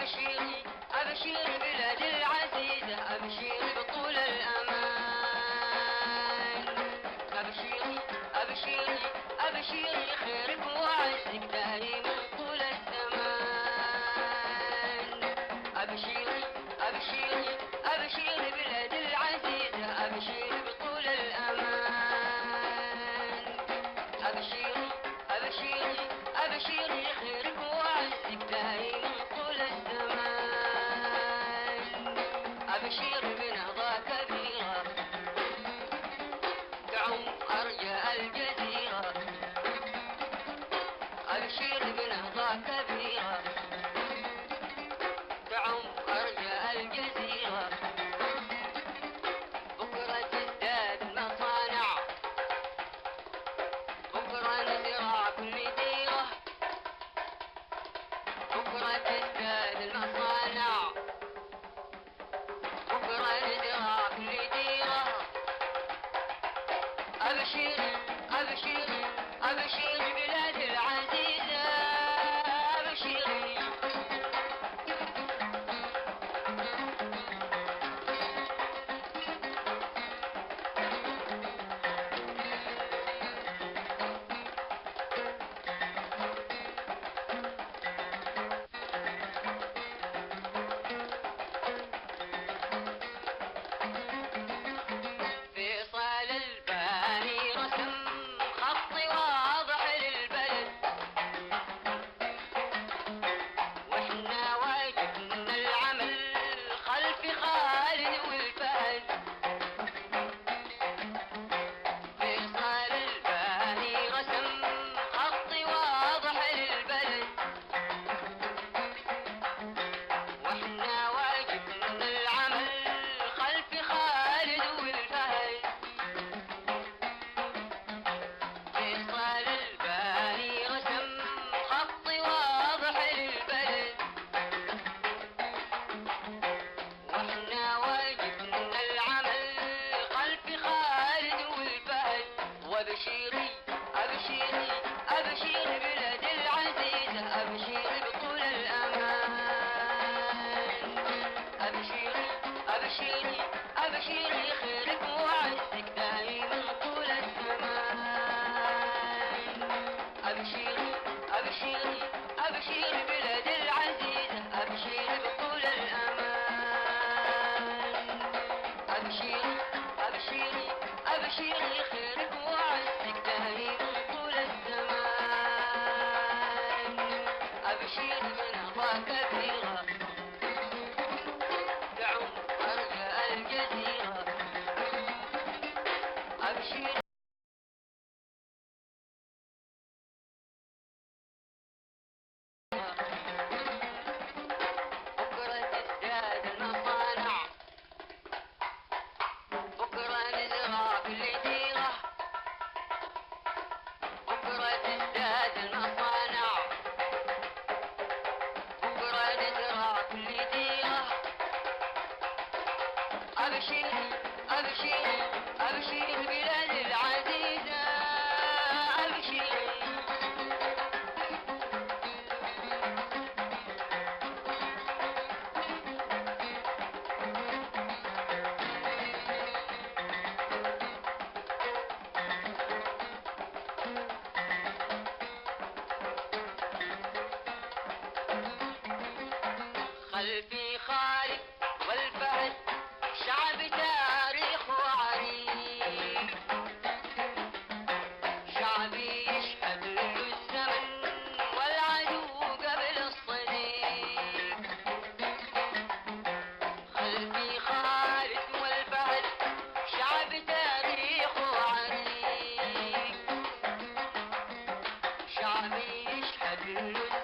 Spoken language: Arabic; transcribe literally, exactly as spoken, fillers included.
أبشري أبشري بلادي العزيزة، أبشري بطول الأمان. أبشري أبشري أبشري خيرك وعزك دايم طول الزمان. أبشري أبشري أبشري بلادي العزيزة، أبشري بطول الأمان. أبشري أبشري أبشري خيرك وعزك دايم طول الزمان. أبشري بنهضة كبيرة تعم أرجاء الجزيرة. أبشري بنهضة كبيرة تعم أرجاء الجزيرة. بكرة تزداد المصانع، بكرة نزرع كل ديرة. بكرة تزداد المصانع، بكرة نزرع كل ديرة. أبشري أبشري أبشري بلادي العزيزة، أبشري. فيصل الباني رسم خط واضح للبلد، واحنا واجبنا العمل خلف خالد والفهد. فيصل الباني رسم خط واضح للبلد، واحنا واجبنا العمل خلف خالد والفهد. فيصل الباني رسم خط واضح للبلد، واحنا واجبنا العمل خلف خالد والفهد. وابشري أبشري أبشري بلادي العزيزة، أبشري بطول الأمان. أبشري أبشري أبشري خيرك وعزك دايما طول الزمان. أبشري أبشري أبشري بلادي العزيزة، أبشري بطول الأمان. أبشري أبشري أبشري خيرك وعزك دايما طول الزمان. أبشري بنهضة كبيرة تعم أرجاء الجزيرة. أبشري بكرة تزداد المصانع، بكرة نزرع كل ديرة. بكرة تزداد المصانع، بكرة نزرع كل ديرة. أبشري أبشري أبشري بلادي العزيزة، أبشري. خلفي خالد والفهد شعب تاريخ وعريق، شعبي يشهد له الزمن والعدو قبل الصديق. خلفي خالد والفهد شعب تاريخ وعريق، شعبي يشهد له